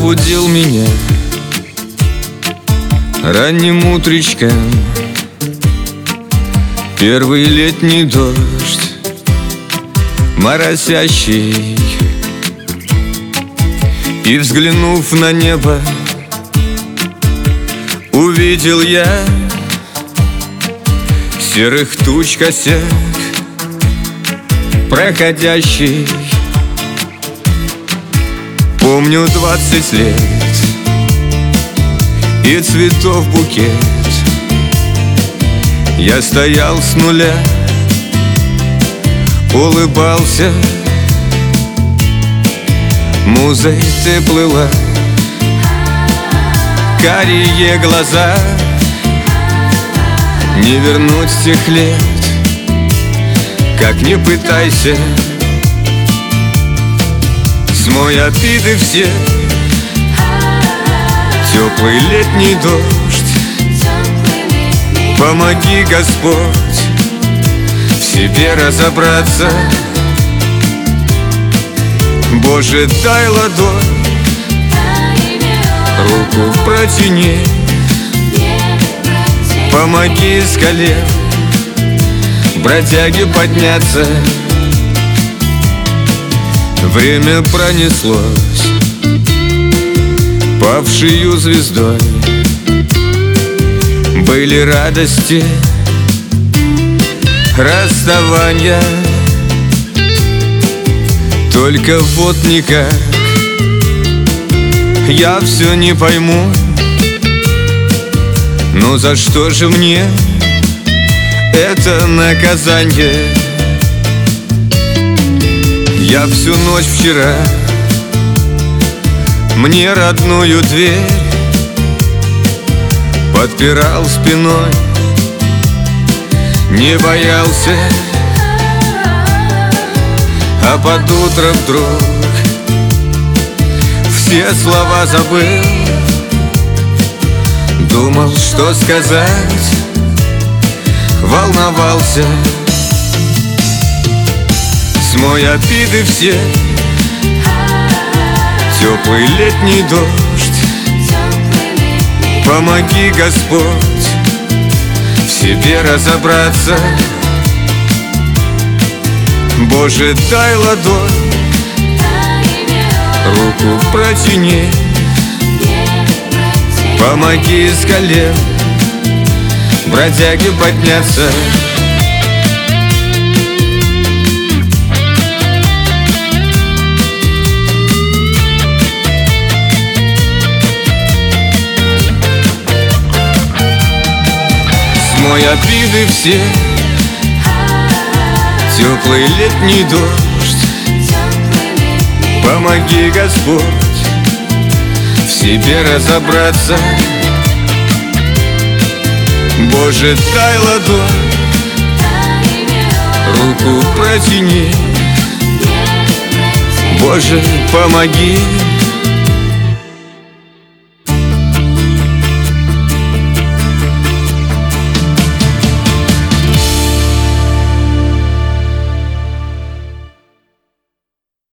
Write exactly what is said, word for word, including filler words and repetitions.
разбудил меня ранним утречком первый летний дождь, моросящий. И, взглянув на небо, увидел я серых туч косяк, проходящий. Помню двадцать лет и цветов букет. Я стоял с нуля, улыбался, музой ты плыла. Карие глаза, не вернуть тех лет, как не пытайся. Смой обиды все, теплый летний дождь. Помоги, Господь, в себе разобраться. Боже, дай ладонь, руку протяни. Помоги с колен бродяге подняться. Время пронеслось павшею звездой. Были радости, расставания, только вот никак я все не пойму. Ну за что же мне это наказание? Я всю ночь вчера мне родную дверь подпирал спиной, не боялся, а под утро вдруг все слова забыл. Думал, что сказать, волновался. Смой обиды все, теплый летний дождь. Помоги, Господь, в себе разобраться. Боже, дай ладонь, руку протяни. Помоги с колен бродяге подняться. Смой обиды все, теплый летний дождь. Помоги, Господь, в себе разобраться. Боже, дай ладонь, руку протяни. Боже, помоги